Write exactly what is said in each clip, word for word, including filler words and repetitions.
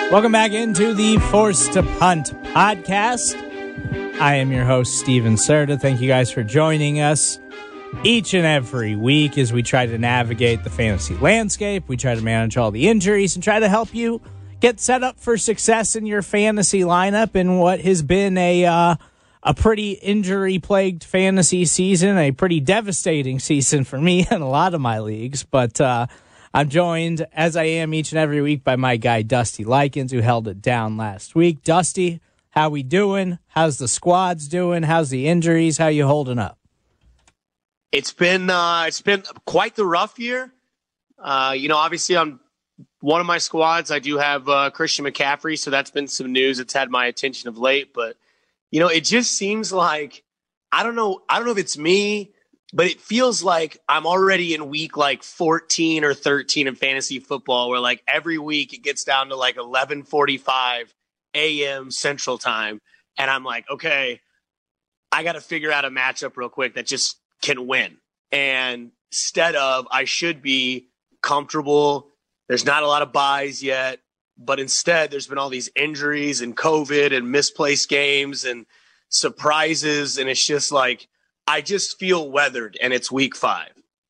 Welcome back into the Forced to Punt podcast. I am your host, Steven Serta. Thank you guys for joining us each and every week as we try to navigate the fantasy landscape. We try to manage all the injuries and try to help you get set up for success in your fantasy lineup in what has been a uh, a pretty injury-plagued fantasy season, a pretty devastating season for me in a lot of my leagues. But uh, I'm joined, as I am each and every week, by my guy Dusty Likens, who held it down last week. Dusty, how we doing? How's the squads doing? How's the injuries? How you holding up? It's been uh, it's been quite the rough year. Uh, you know, obviously on one of my squads, I do have uh, Christian McCaffrey, so that's been some news that's had my attention of late. But you know, it just seems like I don't know. I don't know if it's me, but it feels like I'm already in week like fourteen or thirteen in fantasy football, where like every week it gets down to like eleven forty-five a.m. Central Time, and I'm like, okay, I got to figure out a matchup real quick that just can win. And instead of, I should be comfortable. There's not a lot of buys yet, but instead there's been all these injuries and COVID and misplaced games and surprises, and it's just like I just feel weathered, and it's week five.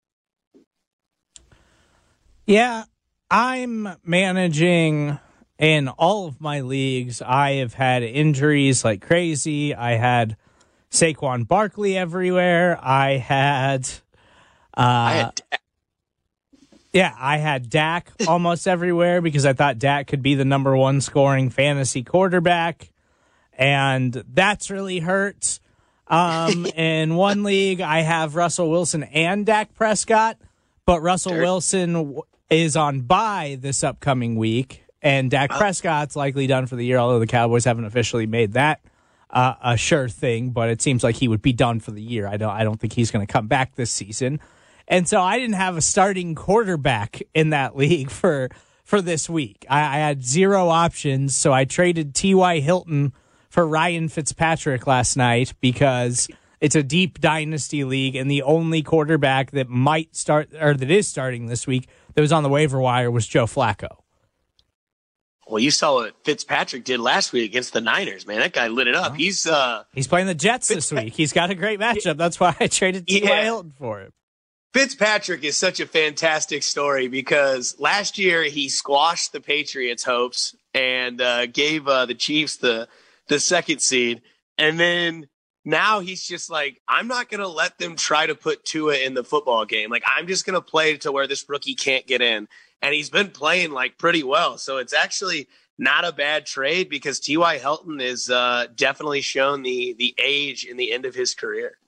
Yeah, I'm managing in all of my leagues. I have had injuries like crazy. I had Saquon Barkley everywhere. I had, uh, I had yeah, I had Dak almost everywhere because I thought Dak could be the number one scoring fantasy quarterback, and that's really hurt. Um, in one league, I have Russell Wilson and Dak Prescott, but Russell sure. Wilson w- is on bye this upcoming week, and Dak oh. Prescott's likely done for the year, although the Cowboys haven't officially made that uh, a sure thing, but it seems like he would be done for the year. I don't, I don't think he's going to come back this season. And so I didn't have a starting quarterback in that league for, for this week. I, I had zero options, so I traded T Y. Hilton for Ryan Fitzpatrick last night because it's a deep dynasty league, and the only quarterback that might start or that is starting this week that was on the waiver wire was Joe Flacco. Well, you saw what Fitzpatrick did last week against the Niners, man. That guy lit it up. He's uh, he's playing the Jets Fitz- this week. He's got a great matchup. That's why I traded T Y. Yeah. Hilton for him. Fitzpatrick is such a fantastic story because last year he squashed the Patriots' hopes and uh, gave uh, the Chiefs the the second seed. And then now he's just like, I'm not going to let them try to put Tua in the football game. Like, I'm just going to play to where this rookie can't get in. And he's been playing like pretty well. So it's actually not a bad trade because T Y. Hilton is uh, definitely shown the the age in the end of his career.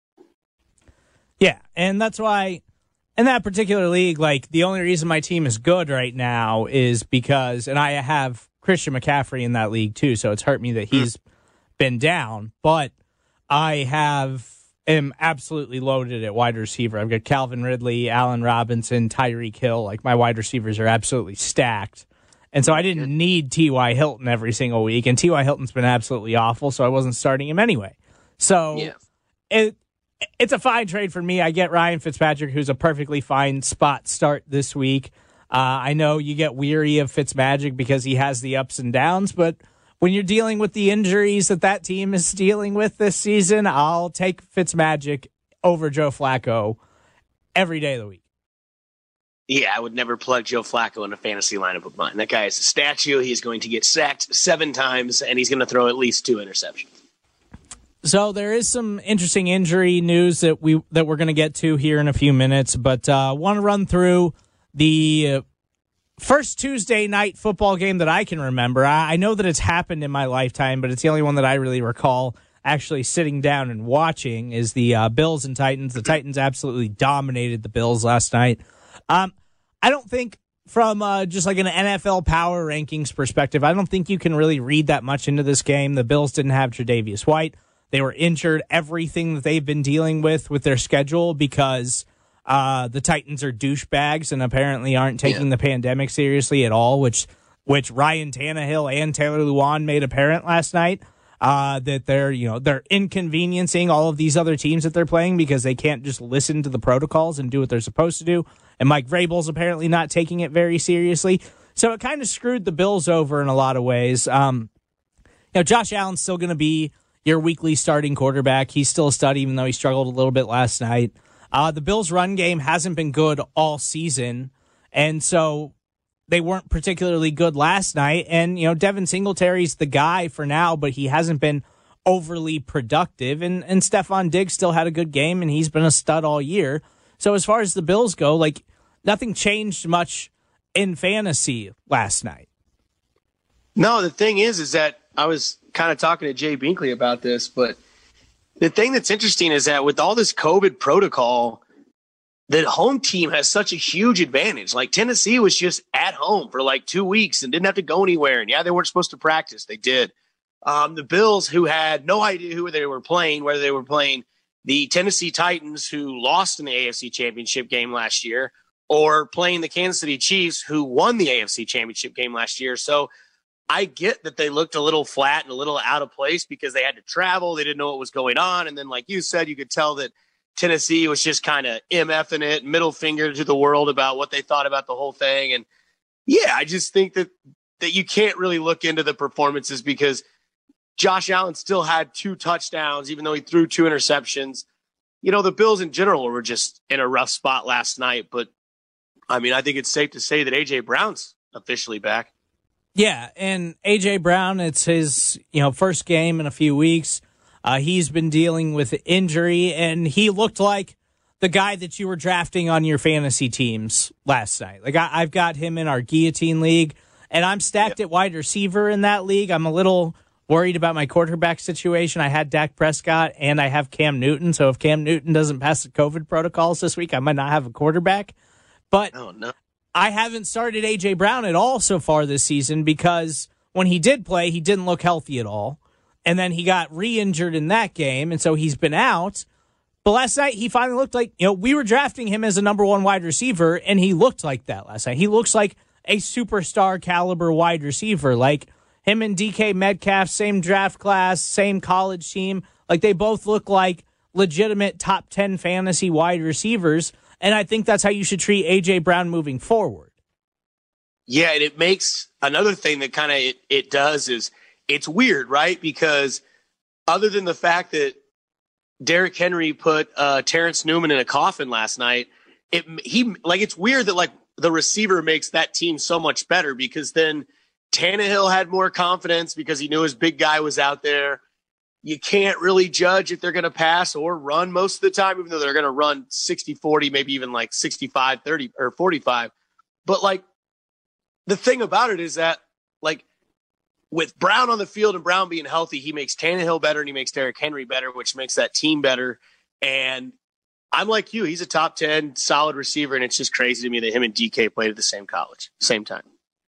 Yeah, and that's why in that particular league, like, the only reason my team is good right now is because, and I have Christian McCaffrey in that league too, so it's hurt me that he's mm. been down, but I have am absolutely loaded at wide receiver. I've got Calvin Ridley, Allen Robinson, Tyreek Hill. Like, my wide receivers are absolutely stacked. And so I didn't need T Y. Hilton every single week, and T Y. Hilton's been absolutely awful, so I wasn't starting him anyway. So yeah. it It's a fine trade for me. I get Ryan Fitzpatrick, who's a perfectly fine spot start this week. Uh, I know you get weary of Fitzmagic because he has the ups and downs, but when you're dealing with the injuries that that team is dealing with this season, I'll take Fitzmagic over Joe Flacco every day of the week. Yeah, I would never plug Joe Flacco in a fantasy lineup of mine. That guy is a statue. He's going to get sacked seven times, and he's going to throw at least two interceptions. So there is some interesting injury news that we that we're going to get to here in a few minutes, but uh, want to run through the uh, first Tuesday night football game that I can remember. I, I know that it's happened in my lifetime, but it's the only one that I really recall actually sitting down and watching is the uh, Bills and Titans. The Titans absolutely dominated the Bills last night. Um, I don't think from uh, just like an N F L power rankings perspective, I don't think you can really read that much into this game. The Bills didn't have Tre'Davious White. They were injured, everything that they've been dealing with with their schedule because uh, the Titans are douchebags and apparently aren't taking yeah. the pandemic seriously at all, which which Ryan Tannehill and Taylor Lewan made apparent last night. Uh, that they're, you know, they're inconveniencing all of these other teams that they're playing because they can't just listen to the protocols and do what they're supposed to do. And Mike Vrabel's apparently not taking it very seriously. So it kind of screwed the Bills over in a lot of ways. Um, you know, Josh Allen's still going to be your weekly starting quarterback. He's still a stud, even though he struggled a little bit last night. Uh, the Bills' run game hasn't been good all season, and so they weren't particularly good last night. And, you know, Devin Singletary's the guy for now, but he hasn't been overly productive. And, and Stephon Diggs still had a good game, and he's been a stud all year. So as far as the Bills go, like, nothing changed much in fantasy last night. No, the thing is, is that I was kind of talking to Jay Binkley about this, but the thing that's interesting is that with all this COVID protocol, the home team has such a huge advantage. Like Tennessee was just at home for like two weeks and didn't have to go anywhere. And yeah, they weren't supposed to practice. They did. Um, the Bills, who had no idea who they were playing, whether they were playing the Tennessee Titans, who lost in the A F C Championship game last year, or playing the Kansas City Chiefs, who won the A F C Championship game last year. So I get that they looked a little flat and a little out of place because they had to travel. They didn't know what was going on. And then, like you said, you could tell that Tennessee was just kind of MFing it, middle finger to the world about what they thought about the whole thing. And yeah, I just think that, that you can't really look into the performances because Josh Allen still had two touchdowns, even though he threw two interceptions. You know, the Bills in general were just in a rough spot last night. But I mean, I think it's safe to say that A J Brown's officially back. Yeah, and A J Brown, it's his, you know, first game in a few weeks. Uh, he's been dealing with injury, and he looked like the guy that you were drafting on your fantasy teams last night. Like, I, I've got him in our Guillotine League, and I'm stacked yep. at wide receiver in that league. I'm a little worried about my quarterback situation. I had Dak Prescott, and I have Cam Newton, so if Cam Newton doesn't pass the COVID protocols this week, I might not have a quarterback. But oh, no. I haven't started A J Brown at all so far this season because when he did play, he didn't look healthy at all. And then he got re-injured in that game, and so he's been out. But last night, he finally looked like, you know, we were drafting him as a number one wide receiver, and he looked like that last night. He looks like a superstar caliber wide receiver. Like him and D K Metcalf, same draft class, same college team. Like they both look like legitimate top ten fantasy wide receivers. And I think that's how you should treat A J Brown moving forward. Yeah, and it makes another thing that kind of it, it does is it's weird, right? Because other than the fact that Derrick Henry put uh, Terrence Newman in a coffin last night, it he like it's weird that like the receiver makes that team so much better because then Tannehill had more confidence because he knew his big guy was out there. You can't really judge if they're going to pass or run most of the time, even though they're going to run sixty forty, maybe even like sixty-five thirty or forty-five. But like the thing about it is that like with Brown on the field and Brown being healthy, he makes Tannehill better and he makes Derrick Henry better, which makes that team better. And I'm like you, he's a top ten solid receiver. And it's just crazy to me that him and D K played at the same college, same time.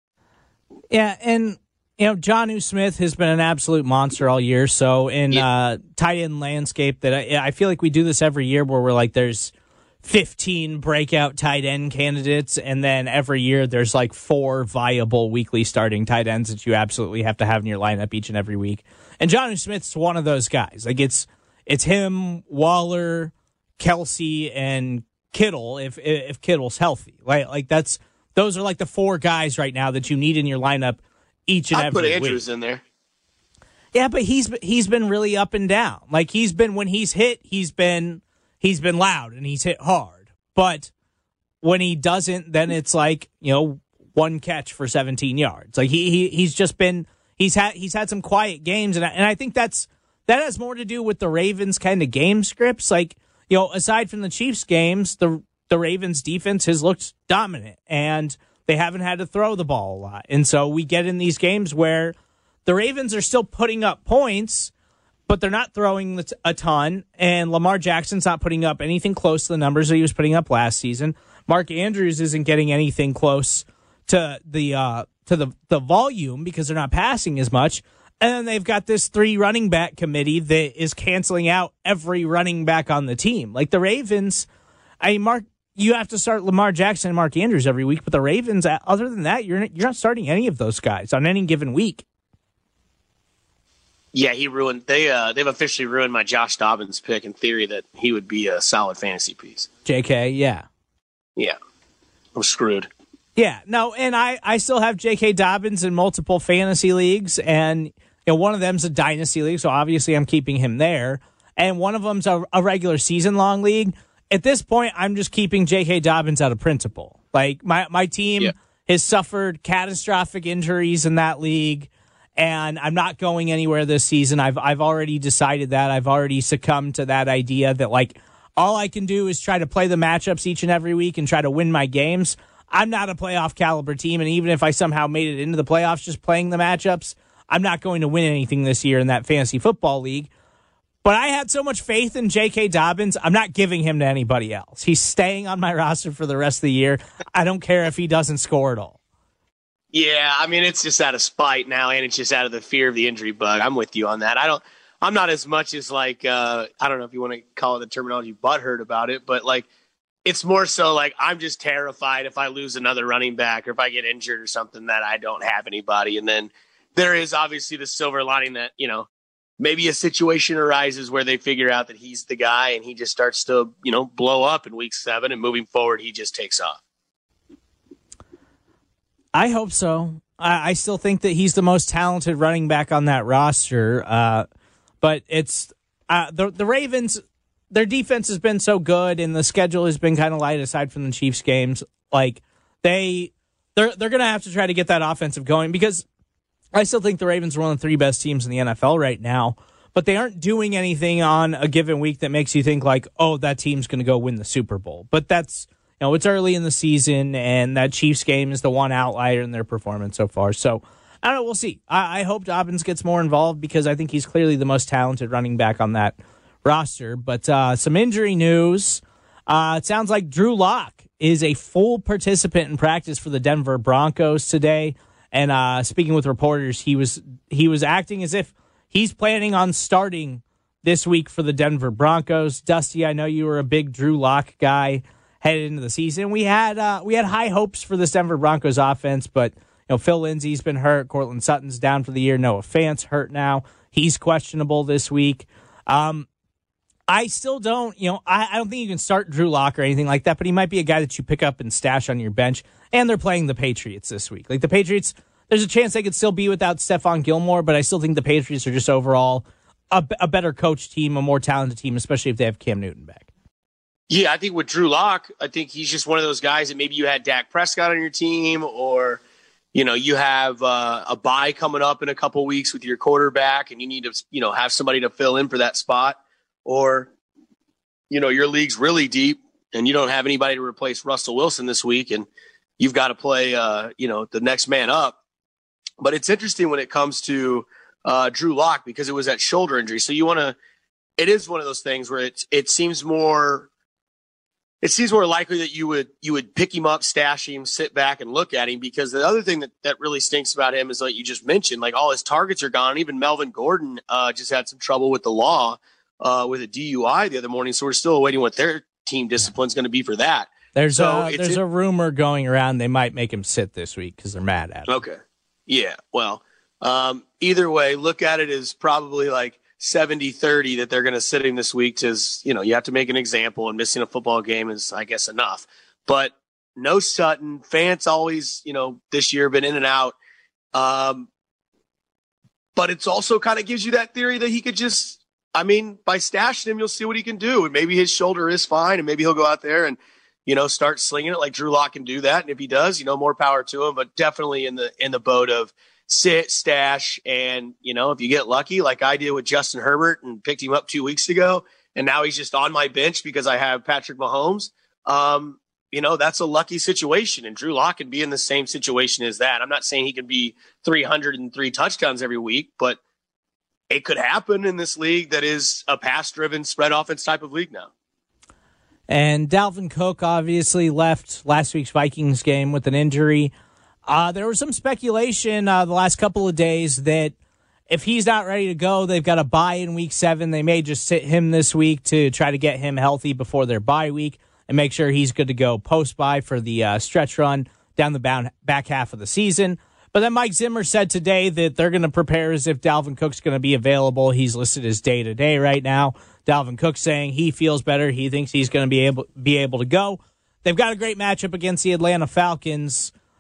Yeah. And, you know, Jonnu Smith has been an absolute monster all year. So in yeah. uh, tight end landscape, that I, I feel like we do this every year where we're like, there's fifteen breakout tight end candidates, and then every year there's like four viable weekly starting tight ends that you absolutely have to have in your lineup each and every week. And Jonnu Smith's one of those guys. Like it's it's him, Waller, Kelsey, and Kittle. If if Kittle's healthy, like like that's those are like the four guys right now that you need in your lineup. Each and I'd every put Andrews week. in there. Yeah, but he's he's been really up and down. Like he's been when he's hit, he's been he's been loud and he's hit hard. But when he doesn't, then it's like, you know, one catch for seventeen yards. Like he, he he's just been he's had he's had some quiet games, and I, and I think that's that has more to do with the Ravens kind of game scripts. Like, you know, aside from the Chiefs games, the the Ravens defense has looked dominant, and they haven't had to throw the ball a lot. And so we get in these games where the Ravens are still putting up points, but they're not throwing a ton. And Lamar Jackson's not putting up anything close to the numbers that he was putting up last season. Mark Andrews isn't getting anything close to the uh, to the, the volume because they're not passing as much. And then they've got this three running back committee that is canceling out every running back on the team. Like the Ravens, I mean, Mark, you have to start Lamar Jackson and Mark Andrews every week, but the Ravens, other than that, you're not, you're not starting any of those guys on any given week. Yeah, he ruined. They uh, they've officially ruined my Josh Dobbins pick in theory that he would be a solid fantasy piece. J K, yeah, yeah, I'm screwed. Yeah, no, and I, I still have J K. Dobbins in multiple fantasy leagues, and you know one of them's a dynasty league, so obviously I'm keeping him there. And one of them's a, a regular season-long league. At this point, I'm just keeping J K. Dobbins out of principle. Like, my, my team yeah. has suffered catastrophic injuries in that league, and I'm not going anywhere this season. I've I've already decided that. I've already succumbed to that idea that, like, all I can do is try to play the matchups each and every week and try to win my games. I'm not a playoff caliber team, and even if I somehow made it into the playoffs just playing the matchups, I'm not going to win anything this year in that fantasy football league. But I had so much faith in J K. Dobbins, I'm not giving him to anybody else. He's staying on my roster for the rest of the year. I don't care if he doesn't score at all. Yeah, I mean, it's just out of spite now, and it's just out of the fear of the injury bug. I'm with you on that. I don't, I'm not as much as like, uh, I don't know if you want to call it the terminology butthurt about it, but like, it's more so like I'm just terrified if I lose another running back or if I get injured or something that I don't have anybody. And then there is obviously the silver lining that, you know, maybe a situation arises where they figure out that he's the guy and he just starts to, you know, blow up in week seven, and moving forward, he just takes off. I hope so. I, I still think that he's the most talented running back on that roster. Uh, but it's uh, the, the Ravens, their defense has been so good, and the schedule has been kind of light aside from the Chiefs games. Like they, they're they're gonna have to try to get that offensive going, because I still think the Ravens are one of the three best teams in the N F L right now. But they aren't doing anything on a given week that makes you think like, oh, that team's gonna go win the Super Bowl. But that's, you know, it's early in the season, and that Chiefs game is the one outlier in their performance so far. So I don't know. We'll see. I, I hope Dobbins gets more involved, because I think he's clearly the most talented running back on that roster. But uh, some injury news. Uh, it sounds like Drew Lock is a full participant in practice for the Denver Broncos today. And uh, speaking with reporters, he was he was acting as if he's planning on starting this week for the Denver Broncos. Dusty, I know you were a big Drew Lock guy headed into the season. We had uh, we had high hopes for this Denver Broncos offense, but you know Phil Lindsay's been hurt. Cortland Sutton's down for the year. Noah Fant's hurt now. He's questionable this week. Um, I still don't, you know, I, I don't think you can start Drew Lock or anything like that, but he might be a guy that you pick up and stash on your bench. And they're playing the Patriots this week. Like the Patriots, there's a chance they could still be without Stephon Gilmore, but I still think the Patriots are just overall a, a better coached team, a more talented team, especially if they have Cam Newton back. Yeah, I think with Drew Lock, I think he's just one of those guys that maybe you had Dak Prescott on your team, or, you know, you have uh, a bye coming up in a couple weeks with your quarterback and you need to, you know, have somebody to fill in for that spot. Or, you know, your league's really deep and you don't have anybody to replace Russell Wilson this week, and you've got to play, uh, you know, the next man up. But it's interesting when it comes to uh, Drew Lock, because it was that shoulder injury. So you want to, it is one of those things where it, it seems more, it seems more likely that you would, you would pick him up, stash him, sit back and look at him, because the other thing that, that really stinks about him is, like you just mentioned, like all his targets are gone. Even Melvin Gordon uh, just had some trouble with the law. Uh, with a D U I the other morning, so we're still awaiting what their team discipline is going to be for that. There's so a, there's a rumor going around they might make him sit this week because they're mad at him. Okay, yeah. Well, um, either way, look at it as probably like seventy thirty that they're going to sit him this week. Because you know you have to make an example, and missing a football game is, I guess, enough. But no Sutton. Fant's always, you know, this year been in and out. Um, but it's also kind of gives you that theory that he could just. I mean, by stashing him, you'll see what he can do. And maybe his shoulder is fine, and maybe he'll go out there and, you know, start slinging it like Drew Lock can do that. And if he does, you know, more power to him. But definitely in the in the boat of sit, stash, and, you know, if you get lucky, like I did with Justin Herbert and picked him up two weeks ago, and now he's just on my bench because I have Patrick Mahomes, um, you know, that's a lucky situation. And Drew Lock can be in the same situation as that. I'm not saying he can be three hundred three touchdowns every week, but it could happen in this league that is a pass-driven spread offense type of league now. And Dalvin Cook obviously left last week's Vikings game with an injury. Uh, there was some speculation uh, the last couple of days that if he's not ready to go, they've got a bye in week seven. They may just sit him this week to try to get him healthy before their bye week and make sure he's good to go post-bye for the uh, stretch run down the back half of the season. But then Mike Zimmer said today that they're going to prepare as if Dalvin Cook's going to be available. He's listed as day-to-day right now. Dalvin Cook saying he feels better. He thinks he's going to be able be able to go. They've got a great matchup against the Atlanta Falcons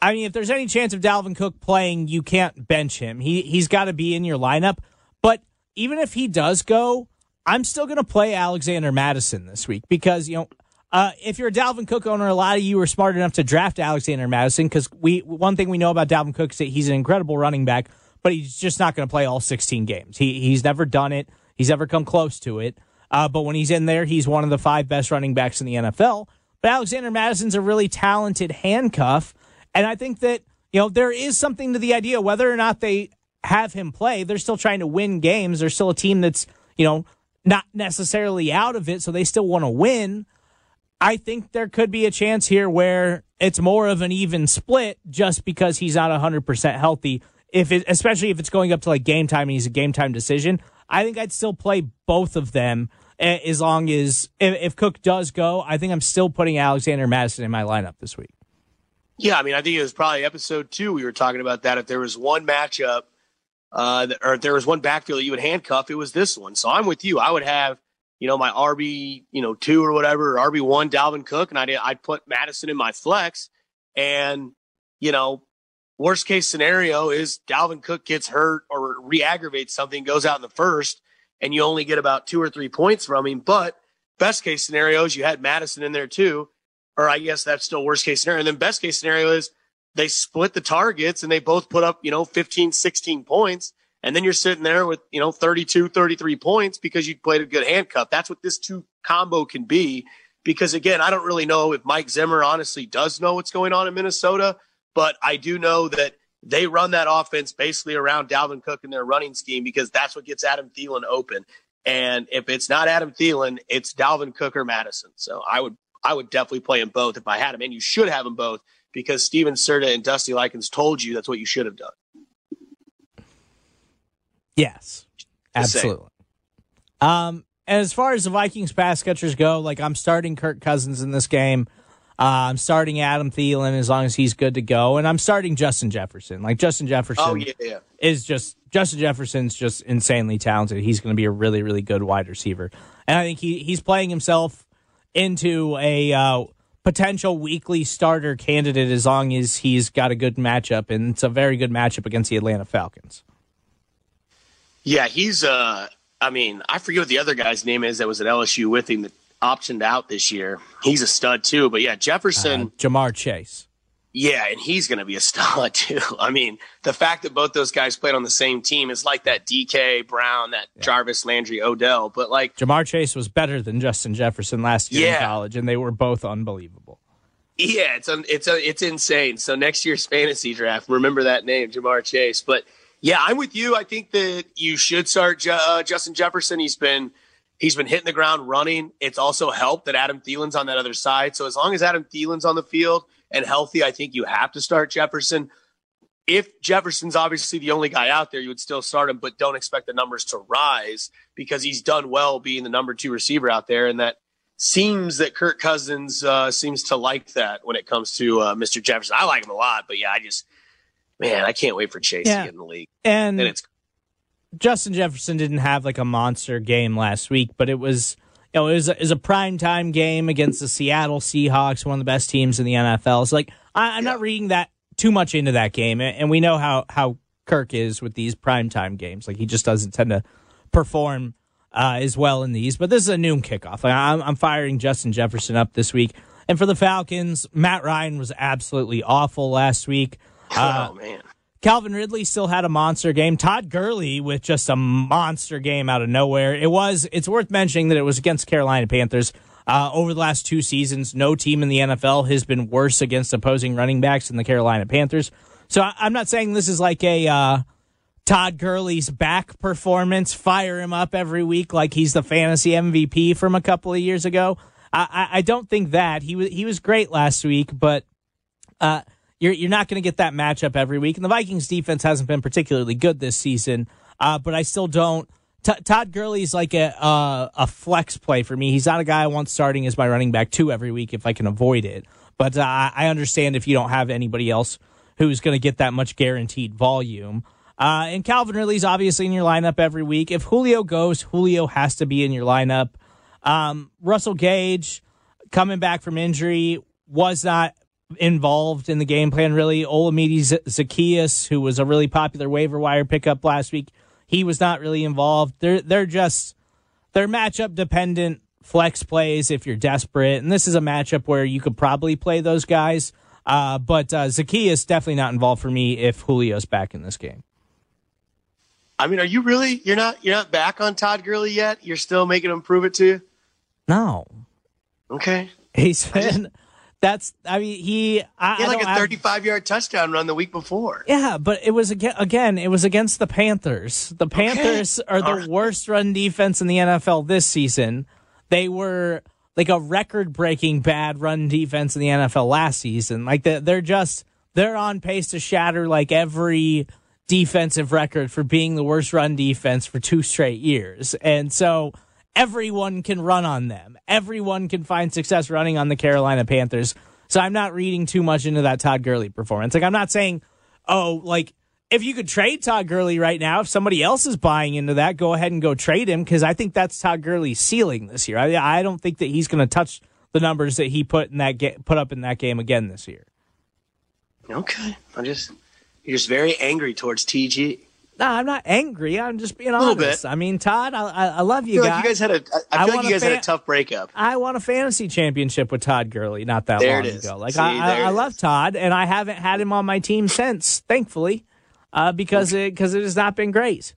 I mean, if there's any chance of Dalvin Cook playing, you can't bench him. He, he's got to be in your lineup. But even if he does go, I'm still going to play Alexander Mattison this week because, you know, uh, if you're a Dalvin Cook owner, a lot of you are smart enough to draft Alexander Mattison because we one thing we know about Dalvin Cook is that he's an incredible running back, but he's just not going to play all sixteen games. He He's never done it. He's never come close to it. Uh, but when he's in there, he's one of the five best running backs in the N F L. But Alexander Madison's a really talented handcuff. And I think that, you know, there is something to the idea, whether or not they have him play, they're still trying to win games. They're still a team that's, you know, not necessarily out of it, so they still want to win. I think there could be a chance here where it's more of an even split just because he's not one hundred percent healthy. If it, especially if it's going up to like game time and he's a game time decision, I think I'd still play both of them as long as if, if Cook does go. I think I'm still putting Alexander Mattison in my lineup this week. Yeah, I mean, I think it was probably episode two we were talking about that. If there was one matchup uh, that, or if there was one backfield that you would handcuff, it was this one. So I'm with you. I would have, you know, my R B, you know, two or whatever, or R B one, Dalvin Cook, and I'd, I'd put Madison in my flex. And, you know, worst case scenario is Dalvin Cook gets hurt or re-aggravates something, goes out in the first, and you only get about two or three points from him. But best case scenario is you had Madison in there too, or I guess that's still worst case scenario. And then best case scenario is they split the targets and they both put up, you know, fifteen, sixteen points. And then you're sitting there with, you know, thirty-two, thirty-three points because you played a good handcuff. That's what this two combo can be. Because, again, I don't really know if Mike Zimmer honestly does know what's going on in Minnesota, but I do know that they run that offense basically around Dalvin Cook in their running scheme because that's what gets Adam Thielen open. And if it's not Adam Thielen, it's Dalvin Cook or Madison. So I would I would definitely play them both if I had them. And you should have them both because Steven Serta and Dusty Likens told you that's what you should have done. Yes, absolutely. Um, and as far as the Vikings pass catchers go, like I'm starting Kirk Cousins in this game. Uh, I'm starting Adam Thielen as long as he's good to go, and I'm starting Justin Jefferson. Like Justin Jefferson oh, yeah, yeah. is just Justin Jefferson's just insanely talented. He's going to be a really, really good wide receiver, and I think he he's playing himself into a uh, potential weekly starter candidate as long as he's got a good matchup, and it's a very good matchup against the Atlanta Falcons. Yeah, he's, uh, I mean, I forget what the other guy's name is that was at L S U with him that optioned out this year. He's a stud too, but yeah, Jefferson. Uh, Jamar Chase. Yeah, and he's going to be a stud too. I mean, the fact that both those guys played on the same team is like that D K, Brown, that yeah. Jarvis, Landry, Odell, but like. Jamar Chase was better than Justin Jefferson last year yeah. in college, and they were both unbelievable. Yeah, it's, un- it's, a, it's insane. So next year's fantasy draft, remember that name, Jamar Chase, but. Yeah, I'm with you. I think that you should start uh, Justin Jefferson. He's been he's been hitting the ground running. It's also helped that Adam Thielen's on that other side. So as long as Adam Thielen's on the field and healthy, I think you have to start Jefferson. If Jefferson's obviously the only guy out there, you would still start him, but don't expect the numbers to rise because he's done well being the number two receiver out there. And that seems that Kirk Cousins uh, seems to like that when it comes to uh, Mister Jefferson. I like him a lot, but yeah, I just – Man, I can't wait for Chase yeah. to get in the league. And, and it's Justin Jefferson didn't have like a monster game last week, but it was, you know, it was, it was a primetime game against the Seattle Seahawks, one of the best teams in the N F L. So like, I, I'm yeah. not reading that too much into that game, and we know how how Kirk is with these primetime games. Like he just doesn't tend to perform uh, as well in these. But this is a noon kickoff. Like, I'm, I'm firing Justin Jefferson up this week, and for the Falcons, Matt Ryan was absolutely awful last week. Uh, oh, man. Calvin Ridley still had a monster game. Todd Gurley with just a monster game out of nowhere. It was, it's worth mentioning that it was against Carolina Panthers. Uh, over the last two seasons, no team in the N F L has been worse against opposing running backs than the Carolina Panthers. So I, I'm not saying this is like a uh, Todd Gurley's back performance, fire him up every week like he's the fantasy M V P from a couple of years ago. I, I, I don't think that. He was, he was great last week, but... Uh, You're you're not going to get that matchup every week. And the Vikings defense hasn't been particularly good this season, uh, but I still don't. T- Todd Gurley's like a uh, a flex play for me. He's not a guy I want starting as my running back two every week if I can avoid it. But uh, I understand if you don't have anybody else who's going to get that much guaranteed volume. Uh, and Calvin Ridley's obviously in your lineup every week. If Julio goes, Julio has to be in your lineup. Um, Russell Gage, coming back from injury, was not involved in the game plan, really. Olamide Z- Zaccheaus, who was a really popular waiver wire pickup last week, he was not really involved. They're they're just they're matchup dependent flex plays if you're desperate, and this is a matchup where you could probably play those guys. Uh, but uh, Zaccheaus definitely not involved for me if Julio's back in this game. I mean, are you really? You're not. You're not back on Todd Gurley yet. You're still making him prove it to you. No. Okay. He's been. That's. I mean, he. I, he had I like a thirty-five yard touchdown run the week before. Yeah, but it was again. Again, it was against the Panthers. The Panthers okay. are the right. worst run defense in the N F L this season. They were like a record-breaking bad run defense in the N F L last season. Like they're just they're on pace to shatter like every defensive record for being the worst run defense for two straight years. And so everyone can run on them. Everyone can find success running on the Carolina Panthers. So I'm not reading too much into that Todd Gurley performance. Like I'm not saying, oh, like if you could trade Todd Gurley right now, if somebody else is buying into that, go ahead and go trade him, because I think that's Todd Gurley's ceiling this year. I, I don't think that he's going to touch the numbers that he put in that ga- put up in that game again this year. Okay, I'm just you're just very angry towards T G. No, I'm not angry. I'm just being honest. A little bit. I mean, Todd, I, I, I love you I feel guys. Like you guys had a. I, I feel like you guys fa- had a tough breakup. I won a fantasy championship with Todd Gurley not that there long it is. ago. Like See, I, I, I love is. Todd, and I haven't had him on my team since, thankfully, uh, because it because it has not been great.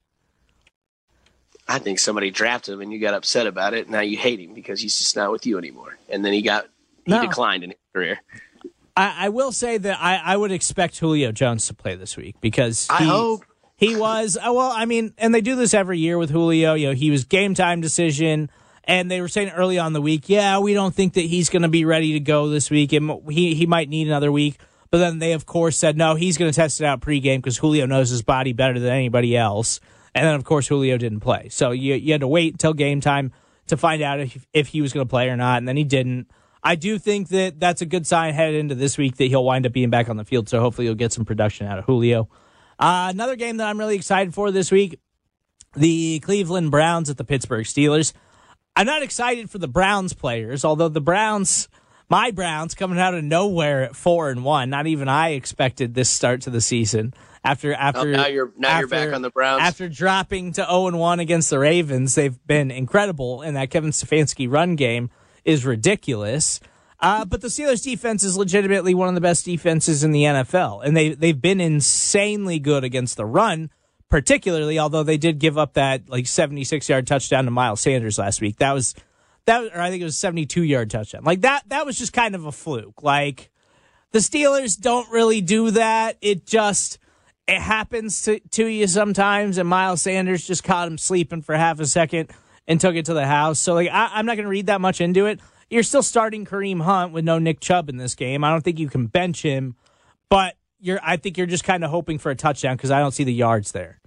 I think somebody drafted him and you got upset about it. Now you hate him because he's just not with you anymore. And then he got he no. declined in his career. I, I will say that I, I would expect Julio Jones to play this week because he, I hope. He was, well, I mean, and they do this every year with Julio. You know, he was game time decision, and they were saying early on in the week, yeah, we don't think that he's going to be ready to go this week, and he, he might need another week. But then they, of course, said, no, he's going to test it out pregame because Julio knows his body better than anybody else. And then, of course, Julio didn't play. So you, you had to wait until game time to find out if, if he was going to play or not, and then he didn't. I do think that that's a good sign headed into this week that he'll wind up being back on the field, so hopefully you'll get some production out of Julio. Uh, another game that I'm really excited for this week, the Cleveland Browns at the Pittsburgh Steelers. I'm not excited for the Browns players, although the Browns, my Browns, coming out of nowhere at four and one. Not even I expected this start to the season. After after oh, now you're now after, you're back on the Browns. After dropping to zero and one against the Ravens, they've been incredible, and that Kevin Stefanski run game is ridiculous. Uh, but the Steelers' defense is legitimately one of the best defenses in the N F L, and they they've been insanely good against the run, particularly. Although they did give up that like seventy-six yard touchdown to Miles Sanders last week, that was that, or I think it was seventy-two yard touchdown. Like that, that was just kind of a fluke. Like the Steelers don't really do that. It just it happens to to you sometimes, and Miles Sanders just caught him sleeping for half a second and took it to the house. So like I, I'm not going to read that much into it. You're still starting Kareem Hunt with no Nick Chubb in this game. I don't think you can bench him, but you're. I think you're just kind of hoping for a touchdown because I don't see the yards there.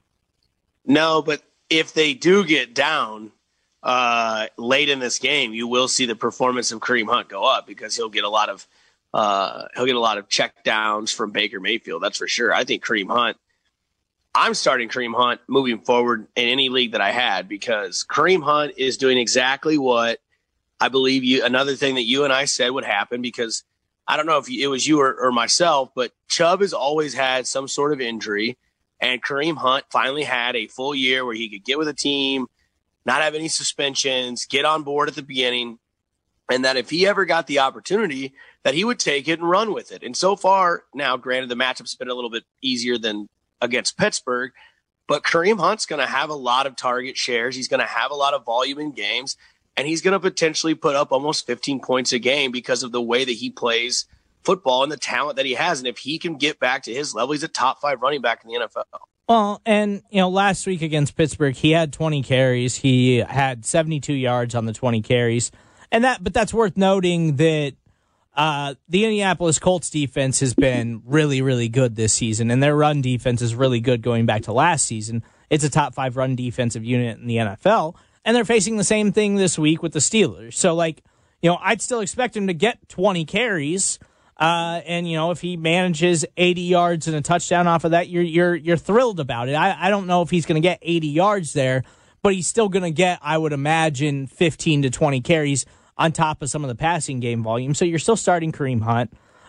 No, but if they do get down uh, late in this game, you will see the performance of Kareem Hunt go up because he'll get a lot of uh, he'll get a lot of check downs from Baker Mayfield. That's for sure. I think Kareem Hunt. I'm starting Kareem Hunt moving forward in any league that I had because Kareem Hunt is doing exactly what I believe you. Another thing that you and I said would happen because I don't know if it was you or, or myself, but Chubb has always had some sort of injury, and Kareem Hunt finally had a full year where he could get with a team, not have any suspensions, get on board at the beginning, and that if he ever got the opportunity, that he would take it and run with it. And so far, now granted the matchup's been a little bit easier than against Pittsburgh, but Kareem Hunt's going to have a lot of target shares. He's going to have a lot of volume in games. And he's going to potentially put up almost fifteen points a game because of the way that he plays football and the talent that he has. And if he can get back to his level, he's a top five running back in the N F L. Well, and, you know, last week against Pittsburgh, he had twenty carries. He had seventy-two yards on the twenty carries. And that, but that's worth noting that uh, the Indianapolis Colts defense has been really, really good this season. And their run defense is really good going back to last season. It's a top five run defensive unit in the N F L. And they're facing the same thing this week with the Steelers. So, like, you know, I'd still expect him to get twenty carries. Uh, and, you know, if he manages eighty yards and a touchdown off of that, you're you're you're thrilled about it. I, I don't know if he's going to get eighty yards there, but he's still going to get, I would imagine, fifteen to twenty carries on top of some of the passing game volume. So you're still starting Kareem Hunt.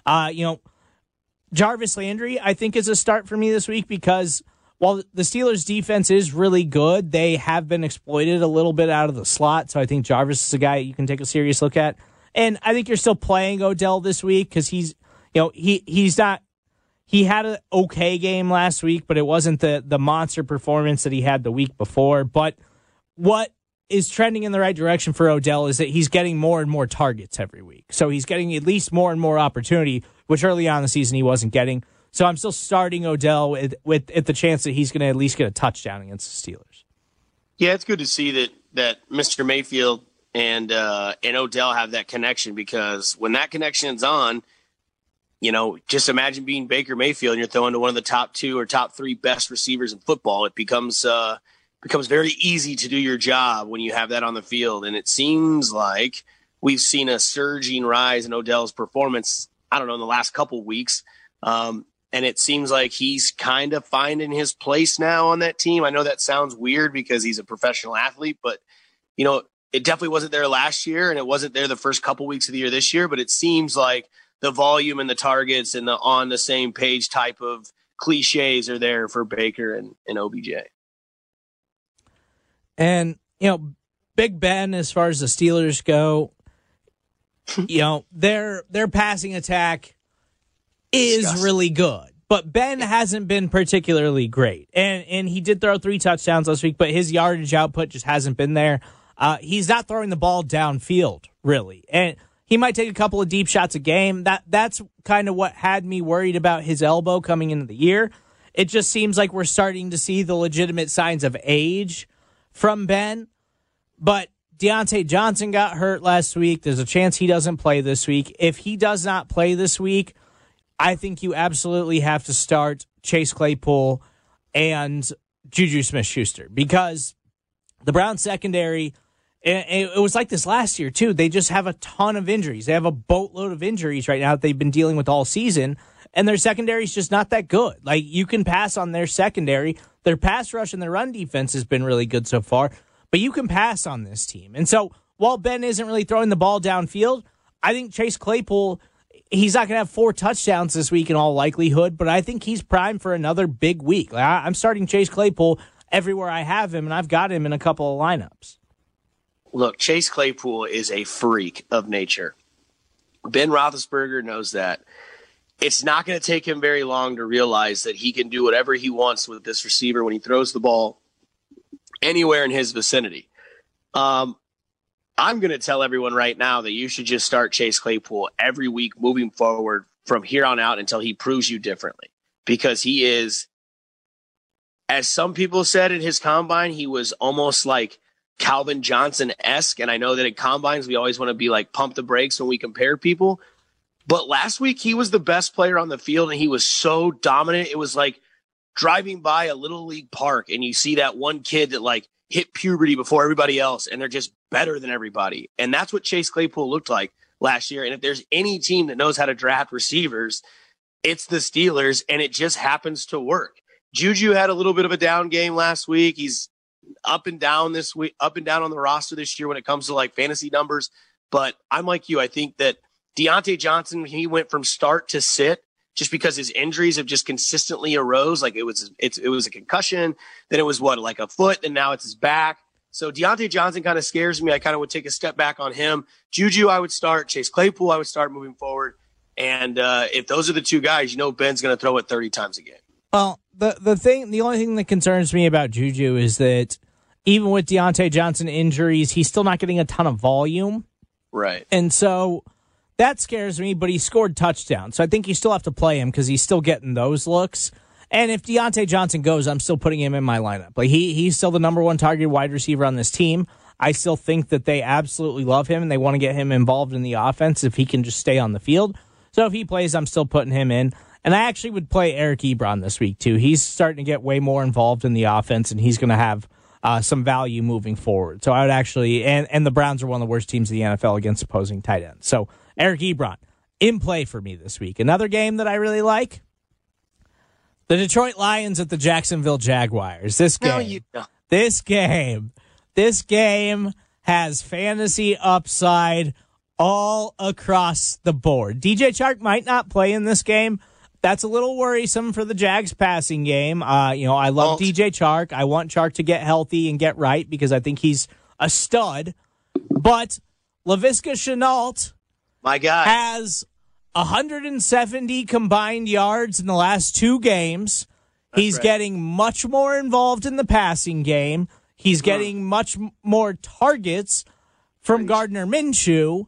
Uh, you know, Jarvis Landry, I think, is a start for me this week because while the Steelers' defense is really good, they have been exploited a little bit out of the slot. So I think Jarvis is a guy you can take a serious look at. And I think you're still playing Odell this week because he's, you know, he he's not. He had an okay game last week, but it wasn't the the monster performance that he had the week before. But what is trending in the right direction for Odell is that he's getting more and more targets every week. So he's getting at least more and more opportunity, which early on in the season he wasn't getting. So I'm still starting Odell with, with at the chance that he's going to at least get a touchdown against the Steelers. Yeah, it's good to see that that Mister Mayfield and uh, and Odell have that connection, because when that connection's on, you know, just imagine being Baker Mayfield and you're throwing to one of the top two or top three best receivers in football. It becomes uh, becomes very easy to do your job when you have that on the field. And it seems like we've seen a surging rise in Odell's performance, I don't know, in the last couple of weeks. Um, and it seems like he's kind of finding his place now on that team. I know that sounds weird because he's a professional athlete, but, you know, it definitely wasn't there last year and it wasn't there the first couple weeks of the year this year. But it seems like the volume and the targets and the on the same page type of cliches are there for Baker and, and O B J. And, you know, Big Ben, as far as the Steelers go, you know, their their passing attack is Disgusting. really good. But Ben hasn't been particularly great. And and he did throw three touchdowns last week, but his yardage output just hasn't been there. Uh, he's not throwing the ball downfield, really. And he might take a couple of deep shots a game. That That's kind of what had me worried about his elbow coming into the year. It just seems like we're starting to see the legitimate signs of age from Ben. But Deontay Johnson got hurt last week. There's a chance he doesn't play this week. If he does not play this week, I think you absolutely have to start Chase Claypool and Juju Smith-Schuster, because the Browns secondary, it, it was like this last year too. They just have a ton of injuries. They have a boatload of injuries right now that they've been dealing with all season, and their secondary is just not that good. Like, you can pass on their secondary. Their pass rush and their run defense has been really good so far, but you can pass on this team. And so while Ben isn't really throwing the ball downfield, I think Chase Claypool, he's not going to have four touchdowns this week in all likelihood, but I think he's primed for another big week. Like, I'm starting Chase Claypool everywhere I have him, and I've got him in a couple of lineups. Look, Chase Claypool is a freak of nature. Ben Roethlisberger knows that. It's not going to take him very long to realize that he can do whatever he wants with this receiver when he throws the ball anywhere in his vicinity. Um, I'm going to tell everyone right now that you should just start Chase Claypool every week moving forward from here on out until he proves you differently, because he is, as some people said at his combine, he was almost like Calvin Johnson-esque. And I know that at combines, we always want to be like pump the brakes when we compare people. But last week, he was the best player on the field, and he was so dominant. It was like driving by a little league park, and you see that one kid that like hit puberty before everybody else, and they're just better than everybody. And that's what Chase Claypool looked like last year. And if there's any team that knows how to draft receivers, it's the Steelers, and it just happens to work. Juju had a little bit of a down game last week. He's up and down this week, up and down on the roster this year when it comes to like fantasy numbers. But I'm like you. I think that Deontay Johnson, he went from start to sit just because his injuries have just consistently arose. Like it was, it's, it was a concussion. Then it was what, like a foot, and now it's his back. So Deontay Johnson kind of scares me. I kind of would take a step back on him. Juju, I would start. Chase Claypool, I would start moving forward. And uh, if those are the two guys, you know, Ben's going to throw it thirty times a game. Well, the the thing, the only thing that concerns me about Juju is that even with Deontay Johnson injuries, he's still not getting a ton of volume. Right. And so that scares me, but he scored touchdowns. So I think you still have to play him because he's still getting those looks. And if Deontay Johnson goes, I'm still putting him in my lineup. Like he he's still the number one targeted wide receiver on this team. I still think that they absolutely love him and they want to get him involved in the offense if he can just stay on the field. So if he plays, I'm still putting him in. And I actually would play Eric Ebron this week too. He's starting to get way more involved in the offense, and he's going to have uh, some value moving forward. So I would actually, and, and the Browns are one of the worst teams in the N F L against opposing tight ends. So Eric Ebron in play for me this week. Another game that I really like, the Detroit Lions at the Jacksonville Jaguars. This game, No, you don't. this game, this game has fantasy upside all across the board. D J Chark might not play in this game. That's a little worrisome for the Jags passing game. Uh, you know, I love Well, D J Chark. I want Chark to get healthy and get right because I think he's a stud. But Laviska Shenault my guy. has one hundred seventy combined yards in the last two games. That's He's right. getting much more involved in the passing game. He's getting much m- more targets from Gardner Minshew.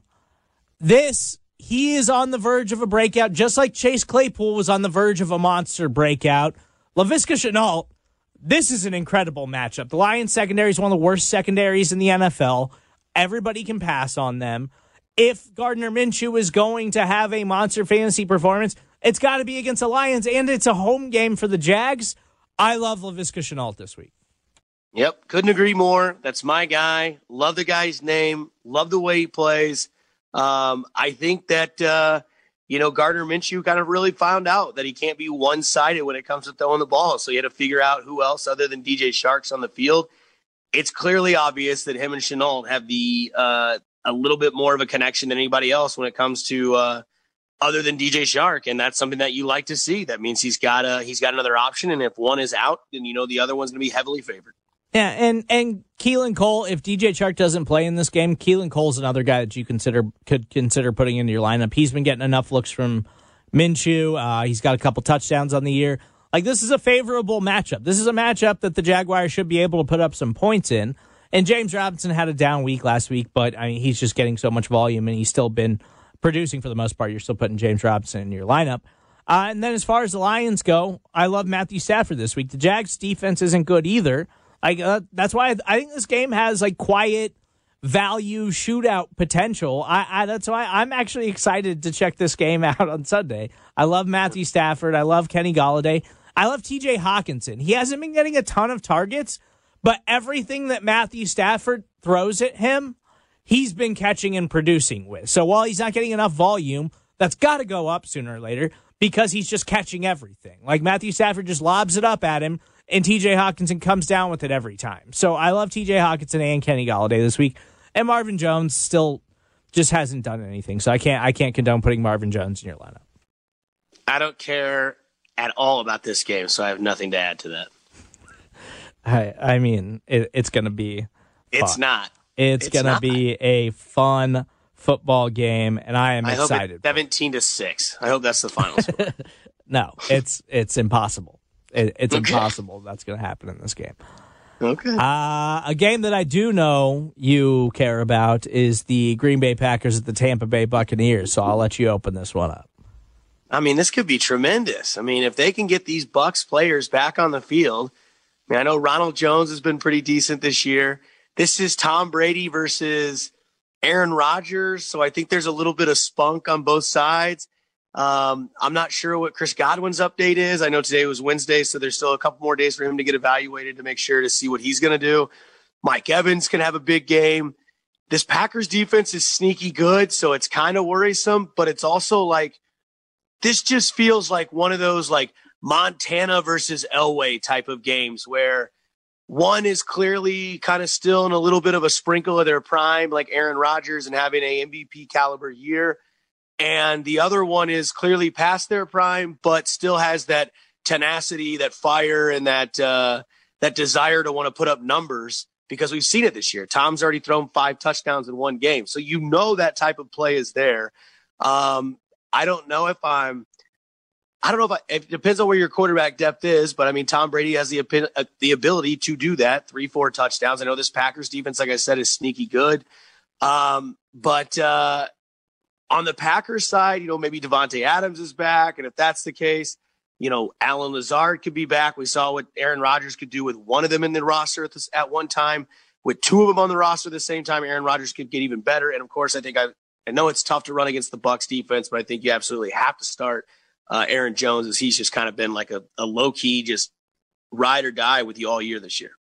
This, he is on the verge of a breakout, just like Chase Claypool was on the verge of a monster breakout. Laviska Shenault, this is an incredible matchup. The Lions secondary is one of the worst secondaries in the N F L. Everybody can pass on them. If Gardner Minshew is going to have a monster fantasy performance, it's got to be against the Lions, and it's a home game for the Jags. I love Laviska Shenault this week. Yep, couldn't agree more. That's my guy. Love the guy's name. Love the way he plays. Um, I think that, uh, you know, Gardner Minshew kind of really found out that he can't be one-sided when it comes to throwing the ball. So he had to figure out who else other than D J Shark's on the field. It's clearly obvious that him and Shenault have the uh, a little bit more of a connection than anybody else when it comes to uh, other than D J Shark, and that's something that you like to see. That means he's got a he's got another option, and if one is out, then you know the other one's going to be heavily favored. Yeah, and and Keelan Cole, if D J Chark doesn't play in this game, Keelan Cole's another guy that you consider could consider putting into your lineup. He's been getting enough looks from Minshew. Uh, he's got a couple touchdowns on the year. Like, this is a favorable matchup. This is a matchup that the Jaguars should be able to put up some points in. And James Robinson had a down week last week, but I mean, he's just getting so much volume, and he's still been producing for the most part. You're still putting James Robinson in your lineup. Uh, and then as far as the Lions go, I love Matthew Stafford this week. The Jags' defense isn't good either. Like, uh, that's why I, I think this game has like quiet value shootout potential. I, I that's why I'm actually excited to check this game out on Sunday. I love Matthew Stafford. I love Kenny Golladay. I love T J Hawkinson. He hasn't been getting a ton of targets, but everything that Matthew Stafford throws at him, he's been catching and producing with. So while he's not getting enough volume, that's got to go up sooner or later because he's just catching everything. Like, Matthew Stafford just lobs it up at him, and T J Hawkinson comes down with it every time. So I love T J Hawkinson and Kenny Golladay this week. And Marvin Jones still just hasn't done anything. So I can't I can't condone putting Marvin Jones in your lineup. I don't care at all about this game, so I have nothing to add to that. I I mean, it, it's going to be fun. It's not. It's, it's going to be a fun football game, and I am I excited. Hope it's seventeen to six. I hope that's the final score. No, it's it's impossible. It, it's Okay. impossible that's going to happen in this game. Okay. Uh, a game that I do know you care about is the Green Bay Packers at the Tampa Bay Buccaneers, so I'll let you open this one up. I mean, this could be tremendous. I mean, if they can get these Bucs players back on the field, I mean, I know Ronald Jones has been pretty decent this year. This is Tom Brady versus Aaron Rodgers, so I think there's a little bit of spunk on both sides. Um, I'm not sure what Chris Godwin's update is. I know today was Wednesday, so there's still a couple more days for him to get evaluated to make sure to see what he's going to do. Mike Evans can have a big game. This Packers defense is sneaky good, so it's kind of worrisome, but it's also like, this just feels like one of those like Montana versus Elway type of games where one is clearly kind of still in a little bit of a sprinkle of their prime, like Aaron Rodgers and having a M V P caliber year. And the other one is clearly past their prime, but still has that tenacity, that fire, and that uh, that desire to want to put up numbers because we've seen it this year. Tom's already thrown five touchdowns in one game. So you know that type of play is there. Um, I don't know if I'm – I don't know if I, it depends on where your quarterback depth is, but, I mean, Tom Brady has the uh, the ability to do that, three, four touchdowns. I know this Packers defense, like I said, is sneaky good. Um, but uh, on the Packers side, you know, maybe Devontae Adams is back, and if that's the case, you know, Alan Lazard could be back. We saw what Aaron Rodgers could do with one of them in the roster at, this, at one time. With two of them on the roster at the same time, Aaron Rodgers could get even better. And, of course, I think I, I know it's tough to run against the Bucs defense, but I think you absolutely have to start uh, Aaron Jones as he's just kind of been like a, a low-key just ride or die with you all year this year.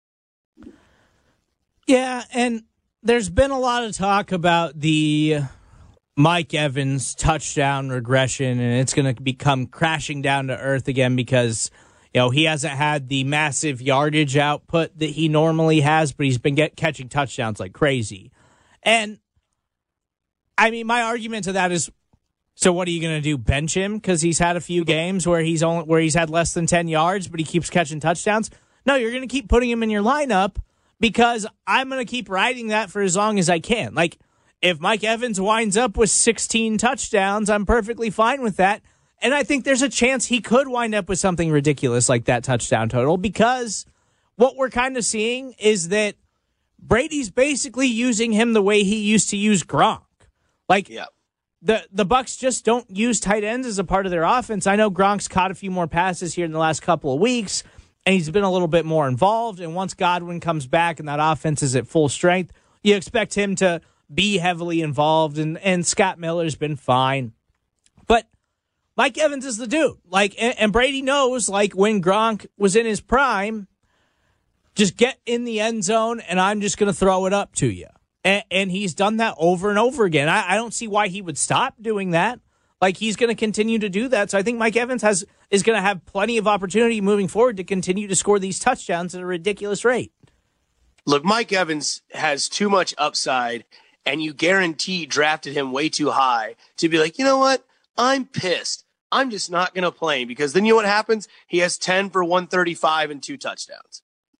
Yeah, and there's been a lot of talk about the Mike Evans touchdown regression, and it's going to become crashing down to earth again because, you know, he hasn't had the massive yardage output that he normally has, but he's been get, catching touchdowns like crazy. And I mean, my argument to that is, so what are you going to do? Bench him because he's had a few games where he's only where he's had less than ten yards, but he keeps catching touchdowns? No, you're going to keep putting him in your lineup because I'm going to keep riding that for as long as I can. Like, if Mike Evans winds up with sixteen touchdowns, I'm perfectly fine with that. And I think there's a chance he could wind up with something ridiculous like that touchdown total, because what we're kind of seeing is that Brady's basically using him the way he used to use Gronk. Like, yeah. the, the Bucs just don't use tight ends as a part of their offense. I know Gronk's caught a few more passes here in the last couple of weeks, and he's been a little bit more involved. And once Godwin comes back and that offense is at full strength, you expect him to be heavily involved, and, and Scott Miller's been fine. But Mike Evans is the dude. Like, and, and Brady knows, like, when Gronk was in his prime, just get in the end zone, and I'm just going to throw it up to you. And, and he's done that over and over again. I, I don't see why he would stop doing that. Like, he's going to continue to do that. So I think Mike Evans has is going to have plenty of opportunity moving forward to continue to score these touchdowns at a ridiculous rate. Look, Mike Evans has too much upside, and you guarantee drafted him way too high to be like, you know what? I'm pissed. I'm just not going to play him, because then you know what happens? He has ten for one thirty-five and two touchdowns.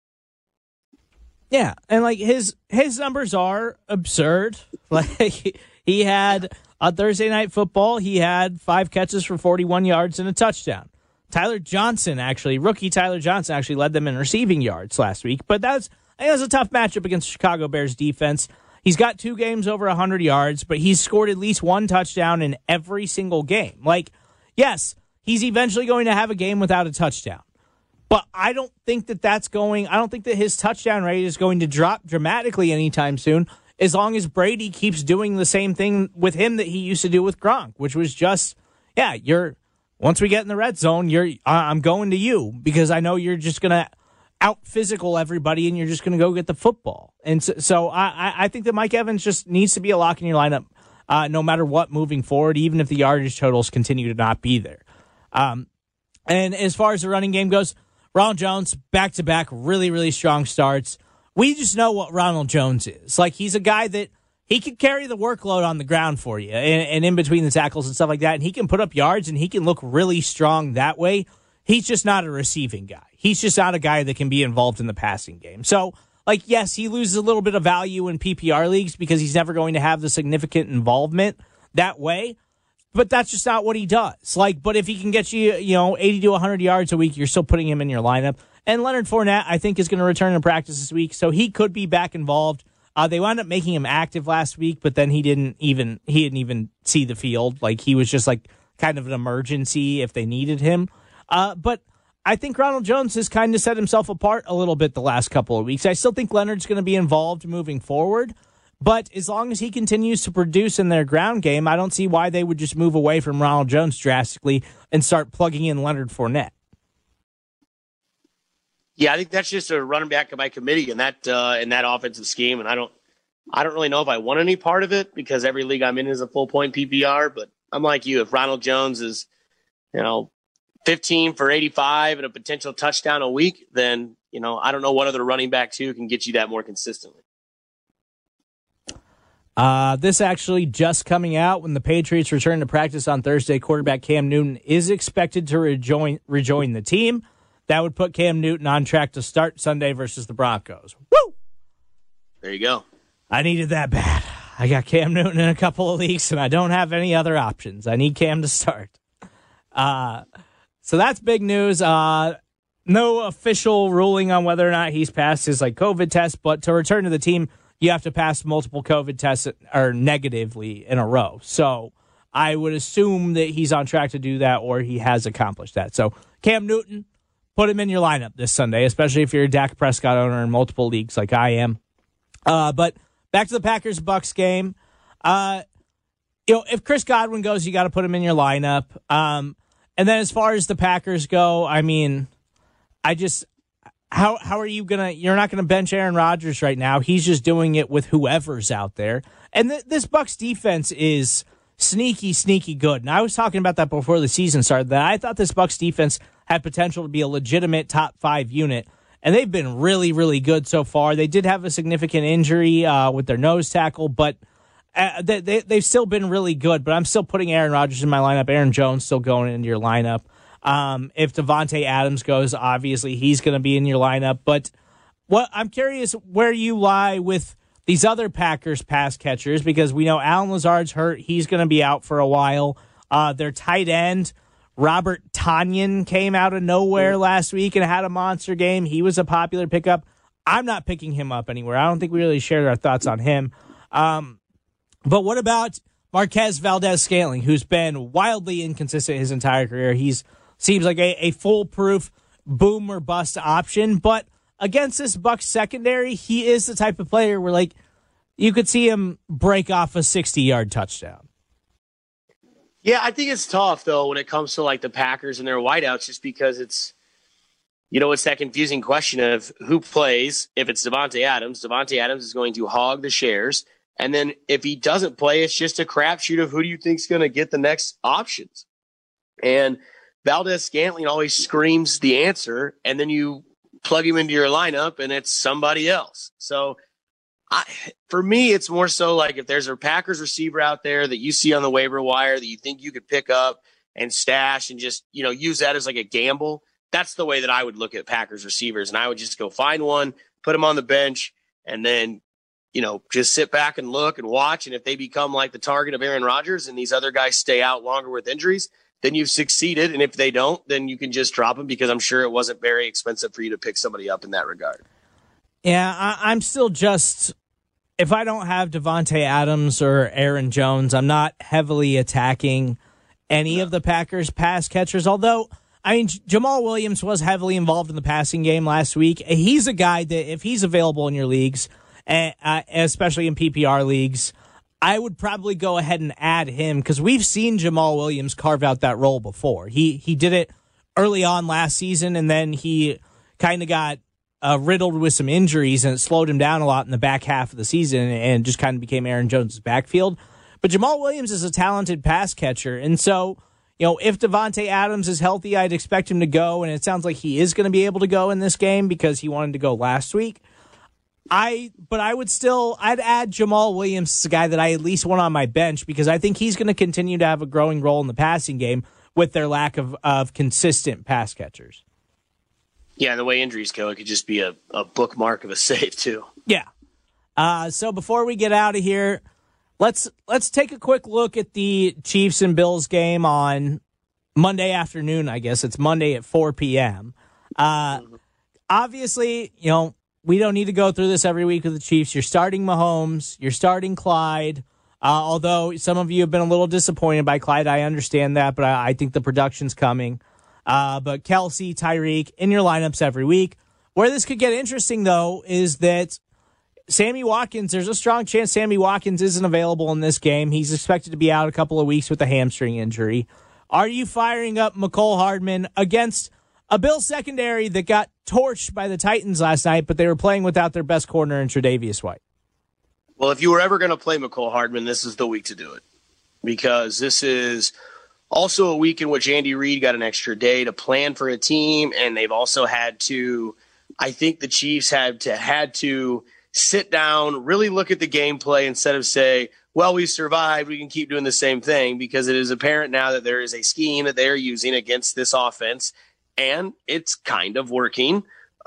Yeah, and like his his numbers are absurd. Like, he had on Thursday Night Football, he had five catches for forty-one yards and a touchdown. Tyler Johnson, actually, rookie Tyler Johnson actually led them in receiving yards last week, but that's I think it was a tough matchup against the Chicago Bears defense. He's got two games over one hundred yards, but he's scored at least one touchdown in every single game. Like, yes, he's eventually going to have a game without a touchdown, but I don't think that that's going, I don't think that his touchdown rate is going to drop dramatically anytime soon, as long as Brady keeps doing the same thing with him that he used to do with Gronk, which was just, yeah, you're, once we get in the red zone, you're, I'm going to you, because I know you're just going to out physical everybody, and you're just going to go get the football. And so, so I, I think that Mike Evans just needs to be a lock in your lineup, uh, no matter what moving forward, even if the yardage totals continue to not be there. Um, and as far as the running game goes, Ronald Jones, back to back, really, really strong starts. We just know what Ronald Jones is. Like, he's a guy that he can carry the workload on the ground for you, and, and in between the tackles and stuff like that. And he can put up yards, and he can look really strong that way. He's just not a receiving guy. He's just not a guy that can be involved in the passing game. So, like, yes, he loses a little bit of value in P P R leagues because he's never going to have the significant involvement that way. But that's just not what he does. Like, but if he can get you, you know, eighty to one hundred yards a week, you're still putting him in your lineup. And Leonard Fournette, I think, is going to return to practice this week, so he could be back involved. Uh, they wound up making him active last week, but then he didn't even he didn't even see the field. Like, he was just like kind of an emergency if they needed him. Uh, but I think Ronald Jones has kind of set himself apart a little bit the last couple of weeks. I still think Leonard's going to be involved moving forward, but as long as he continues to produce in their ground game, I don't see why they would just move away from Ronald Jones drastically and start plugging in Leonard Fournette. Yeah, I think that's just a running back by committee in that uh, in that offensive scheme, and I don't I don't really know if I want any part of it, because every league I'm in is a full point P P R. But I'm like you, if Ronald Jones is, you know, fifteen for eighty-five and a potential touchdown a week, then, you know, I don't know what other running back too can get you that more consistently. Uh, this actually just coming out when the Patriots return to practice on Thursday. Quarterback Cam Newton is expected to rejoin rejoin the team. That would put Cam Newton on track to start Sunday versus the Broncos. Woo! There you go. I needed that bad. I got Cam Newton in a couple of leagues, and I don't have any other options. I need Cam to start. Uh, so that's big news. Uh, no official ruling on whether or not he's passed his like COVID test, but to return to the team, you have to pass multiple COVID tests or negatively in a row. So I would assume that he's on track to do that, or he has accomplished that. So Cam Newton, put him in your lineup this Sunday, especially if you're a Dak Prescott owner in multiple leagues like I am. Uh, but back to the Packers-Bucks game. Uh, you know, if Chris Godwin goes, you got to put him in your lineup. Um, and then as far as the Packers go, I mean, I just how how are you gonna? You're not gonna bench Aaron Rodgers right now. He's just doing it with whoever's out there. And th- this Bucks defense is sneaky, sneaky good. And I was talking about that before the season started, that I thought this Bucks defense had potential to be a legitimate top five unit. And they've been really, really good so far. They did have a significant injury uh, with their nose tackle, but Uh, they, they, they've still been really good, but I'm still putting Aaron Rodgers in my lineup. Aaron Jones still going into your lineup. Um, if Davante Adams goes, obviously he's going to be in your lineup. But what I'm curious where you lie with these other Packers pass catchers, because we know Allen Lazard's hurt. He's going to be out for a while. Uh, their tight end, Robert Tonyan, came out of nowhere last week and had a monster game. He was a popular pickup. I'm not picking him up anywhere. I don't think we really shared our thoughts on him. Um, But what about Marquez Valdez-Scantling, who's been wildly inconsistent his entire career? He's seems like a, a foolproof boom or bust option, but against this Bucs secondary, he is the type of player where, like, you could see him break off a sixty-yard touchdown. Yeah, I think it's tough, though, when it comes to, like, the Packers and their wideouts, just because it's, you know, it's that confusing question of who plays. If it's Davante Adams, Davante Adams is going to hog the shares. And then if he doesn't play, it's just a crapshoot of who do you think is going to get the next options. And Valdez-Scantling always screams the answer, and then you plug him into your lineup, and it's somebody else. So I, for me, it's more so like if there's a Packers receiver out there that you see on the waiver wire that you think you could pick up and stash and just, you know, use that as like a gamble, that's the way that I would look at Packers receivers. And I would just go find one, put him on the bench, and then, you know, just sit back and look and watch. And if they become like the target of Aaron Rodgers and these other guys stay out longer with injuries, then you've succeeded. And if they don't, then you can just drop them, because I'm sure it wasn't very expensive for you to pick somebody up in that regard. Yeah, I, I'm still just, if I don't have Davante Adams or Aaron Jones, I'm not heavily attacking any of the Packers pass catchers. Although, I mean, Jamal Williams was heavily involved in the passing game last week. He's a guy that if he's available in your leagues, Uh, especially in P P R leagues, I would probably go ahead and add him, because we've seen Jamal Williams carve out that role before. He he did it early on last season, and then he kind of got uh, riddled with some injuries, and it slowed him down a lot in the back half of the season, and just kind of became Aaron Jones' backfield. But Jamal Williams is a talented pass catcher, and so, you know, if Davante Adams is healthy, I'd expect him to go, and it sounds like he is going to be able to go in this game because he wanted to go last week. I, but I would still, I'd add Jamal Williams as a guy that I at least want on my bench, because I think he's going to continue to have a growing role in the passing game with their lack of, of consistent pass catchers. Yeah, and the way injuries go, it could just be a, a bookmark of a save too. Yeah. Uh, so before we get out of here, let's let's take a quick look at the Chiefs and Bills game on Monday afternoon. I guess it's Monday at four p.m. Uh, mm-hmm. Obviously, you know, we don't need to go through this every week with the Chiefs. You're starting Mahomes. You're starting Clyde. Uh, although some of you have been a little disappointed by Clyde, I understand that, but I, I think the production's coming. Uh, but Kelsey, Tyreek, in your lineups every week. Where this could get interesting, though, is that Sammy Watkins, there's a strong chance Sammy Watkins isn't available in this game. He's expected to be out a couple of weeks with a hamstring injury. Are you firing up Mecole Hardman against a Bills secondary that got torched by the Titans last night, but they were playing without their best corner in Tre'Davious White? Well, if you were ever going to play Mecole Hardman, this is the week to do it, because this is also a week in which Andy Reid got an extra day to plan for a team, and they've also had to, I think the Chiefs had to had to sit down, really look at the gameplay instead of say, well, we survived, we can keep doing the same thing, because it is apparent now that there is a scheme that they're using against this offense, and it's kind of working.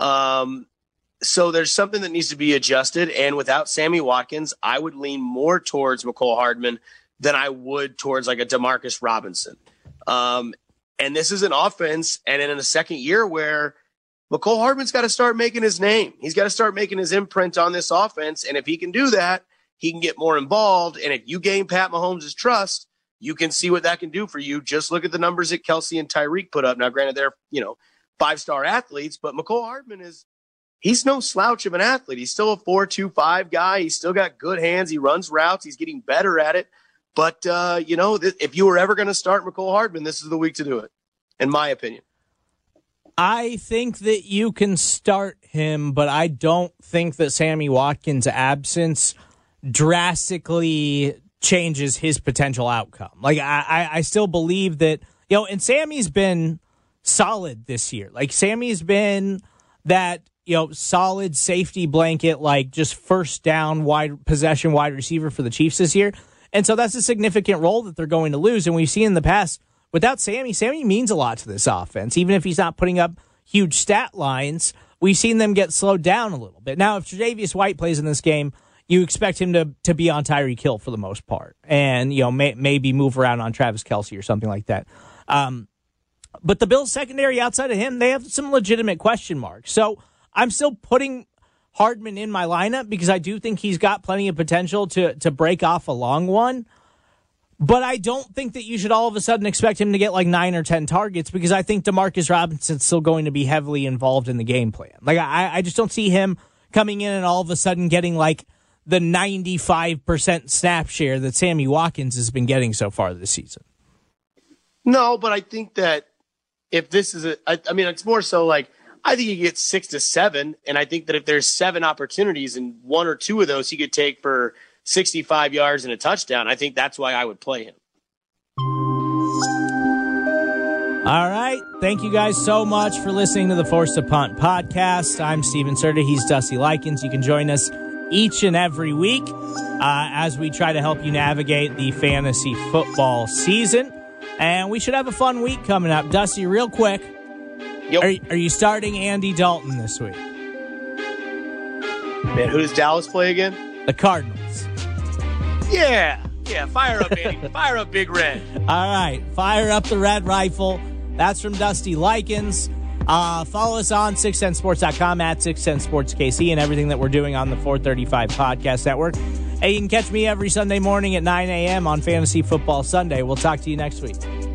Um, so there's something that needs to be adjusted. And without Sammy Watkins, I would lean more towards Mecole Hardman than I would towards like a Demarcus Robinson. Um, and this is an offense, and in a second year where Mecole Hardman's got to start making his name. He's got to start making his imprint on this offense. And if he can do that, he can get more involved. And if you gain Pat Mahomes' trust, you can see what that can do for you. Just look at the numbers that Kelsey and Tyreek put up. Now, granted, they're, you know, five-star athletes, but Mecole Hardman is, he's no slouch of an athlete. He's still a four two five guy. He's still got good hands. He runs routes. He's getting better at it. But, uh, you know, th- if you were ever going to start Mecole Hardman, this is the week to do it, in my opinion. I think that you can start him, but I don't think that Sammy Watkins' absence drastically changes his potential outcome. Like, I, I, I still believe that, you know, and Sammy's been solid this year. Like, Sammy's been that, you know, solid safety blanket, like just first down, wide possession, wide receiver for the Chiefs this year. And so that's a significant role that they're going to lose. And we've seen in the past, without Sammy, Sammy means a lot to this offense. Even if he's not putting up huge stat lines, we've seen them get slowed down a little bit. Now, if Tre'Davious White plays in this game, you expect him to to be on Tyreek Hill for the most part. And, you know, may, maybe move around on Travis Kelce or something like that. Um, but the Bills secondary outside of him, they have some legitimate question marks. So I'm still putting Hardman in my lineup because I do think he's got plenty of potential to to break off a long one. But I don't think that you should all of a sudden expect him to get like nine or ten targets because I think Demarcus Robinson's still going to be heavily involved in the game plan. Like I, I just don't see him coming in and all of a sudden getting like the ninety-five percent snap share that Sammy Watkins has been getting so far this season. No, but I think that if this is a, I, I mean, it's more so like, I think he gets six to seven. And I think that if there's seven opportunities and one or two of those he could take for sixty-five yards and a touchdown, I think that's why I would play him. All right. Thank you guys so much for listening to the Force to Punt podcast. I'm Steven Serta. He's Dusty Likens. You can join us each and every week uh, as we try to help you navigate the fantasy football season. And we should have a fun week coming up. Dusty, real quick, Yep. are, are you starting Andy Dalton this week? Man, who does Dallas play again? The Cardinals. Yeah. Yeah, fire up, Andy. Fire up, Big Red. All right. Fire up the red rifle. That's from Dusty Likens. Uh, follow us on six ten sports dot com at six ten sports K C and everything that we're doing on the four thirty-five Podcast Network. Hey, you can catch me every Sunday morning at nine a.m. on Fantasy Football Sunday. We'll talk to you next week.